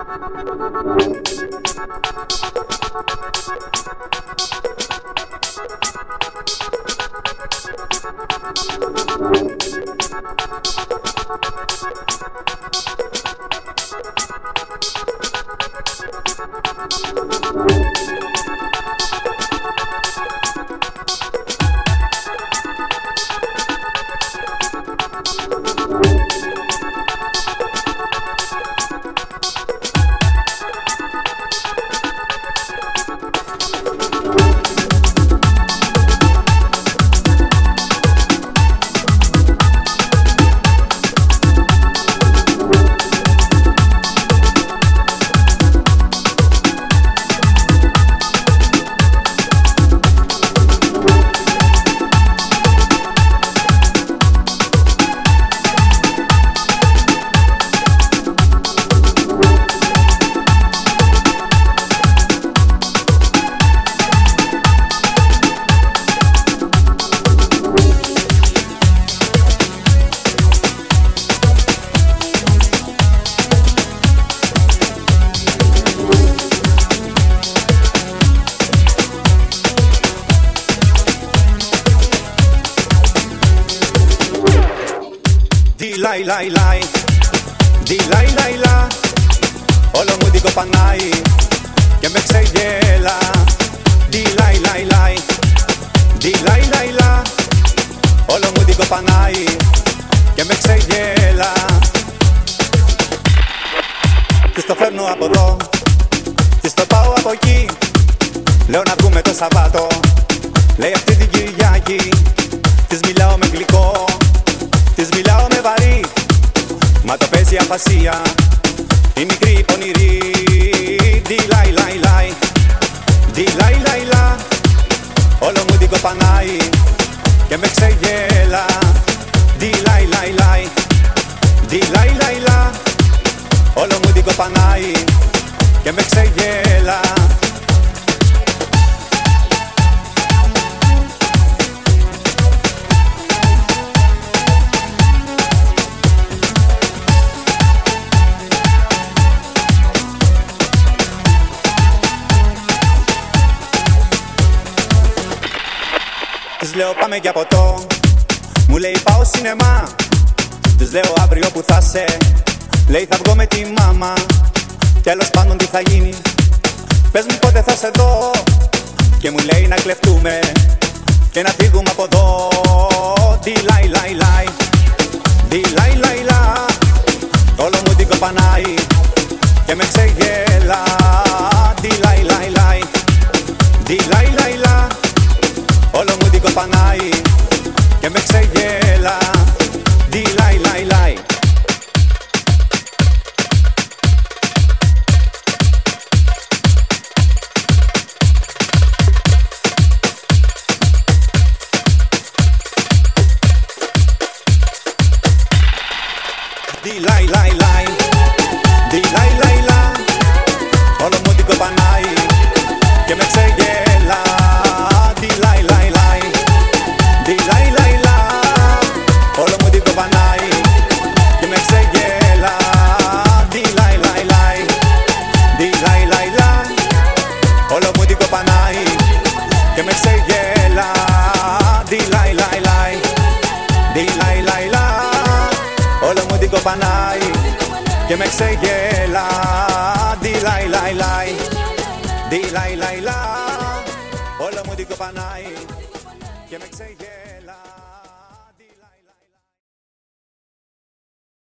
Λαϊ, λαϊ, λαϊ, δι λαϊ, λαϊ, λα. Όλο μου την κοπανάει και με ξεγέλα. Δι λαϊ, λαϊ, λαϊ, δι λαϊ, λαϊ, λα. Όλο μου την κοπανάει και με ξεγέλα. Της το φέρνω από εδώ, της το πάω από εκεί. Λέω να βγούμε το Σαββάτο, λέει αυτή την Κυριακή. Της μιλάω με γλυκό, της μιλάω με βαρύ, μα το παίζει αφασία, η μικρή πονηρή. Δι λαϊ, λαϊ, λαϊ, δι λαϊ, λαϊ, λα. Όλο μου την κοπανάει και με ξεγέλα. Δι λαϊ, λαϊ, λαϊ, δι λαϊ, λαϊ, λα. Όλο μου την κοπανάει και με ξεγέλα. Της λέω πάμε για ποτό, μου λέει πάω σινεμά. Της λέω αύριο που θα σε, λέει θα βγω με τη μάμα. Τέλος πάντων τι θα γίνει, πες μου πότε θα σε δω. Και μου λέει να κλεφτούμε και να φύγουμε από εδώ. Δι λαϊ, λαϊ, λαϊ, δι λαϊ, λαϊ, λα. Όλο μου την κοπανάει και με ξεγέλα. Δι λαϊ, λαϊ, λαϊ, δι λαϊ, λαϊ, λα. Όλο μου την κοπανάει και με ξεγέλα. Δι λαϊ, λαϊ, λαϊ. Δι λαϊ, λαϊ, λαϊ, δι λαϊ, λαϊ, λα. Όλο μου την κοπανάει και με ξεγέλα. Δι λαϊ, λαϊ, λαϊ, δι λαϊ, λαϊ, λα. Όλο μου την κοπανάει και με ξεγέλα. Δι λαϊ, λαϊ, λαϊ, δι λαϊ, λαϊ, λα. Όλο μου την κοπανάει και με ξεγέλα. Δι λαϊ, λαϊ, λαϊ, δι λαϊ, λαϊ, λα. Όλο μου την κοπανάει και με ξεγέλα. Δι λαϊ, λαϊ, λαϊ, δι λαϊ, λαϊ, λα. Όλο μου την κοπανάει και με ξεγέλα.